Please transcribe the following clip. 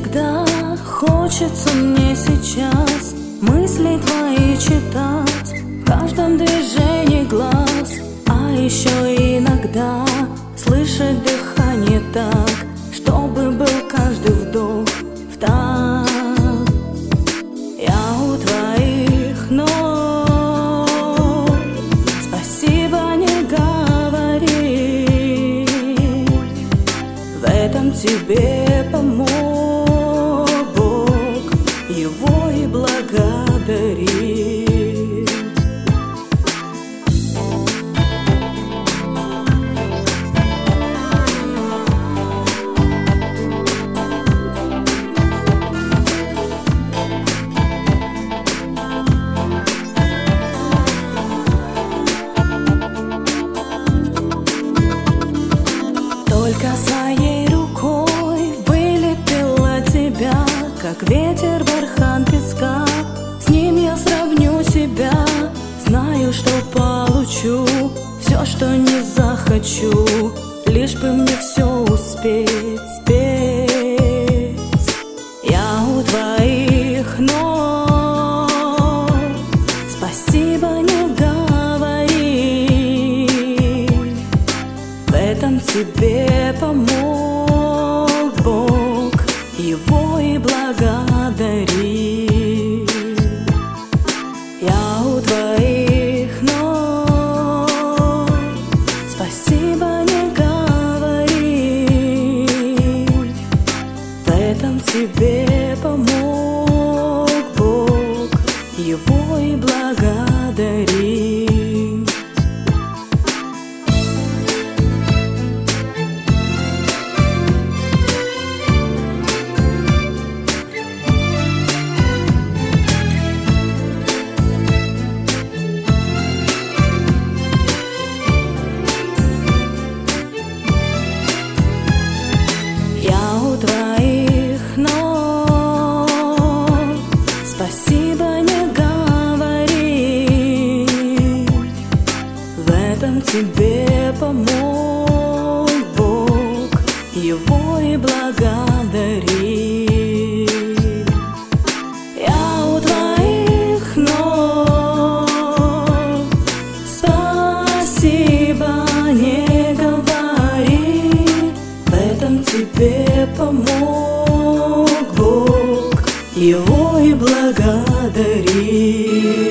Иногда хочется мне сейчас мысли твои читать в каждом движении глаз, а еще иногда слышать дыхание так, чтобы был каждый вдох в такт. Я у твоих ног, спасибо не говори, в этом тебе помог Бог, его и благодари. Только своей рукой вылепила тебя, как ветер бархан песка. С ним я сравню себя, знаю, что получу все, что не захочу, лишь бы мне все успеть спеть. Я у твоих ног, спасибо не говори, в этом тебе помог Бог, его и благодари. Я у твоих ног, спасибо не говори, в этом тебе помог Бог, его и благодари. Твоих ног, спасибо не говори, в этом тебе помог Бог, его и благодари. Я у твоих ног, спасибо не говори, в этом тебе помог Бог, его и благодари.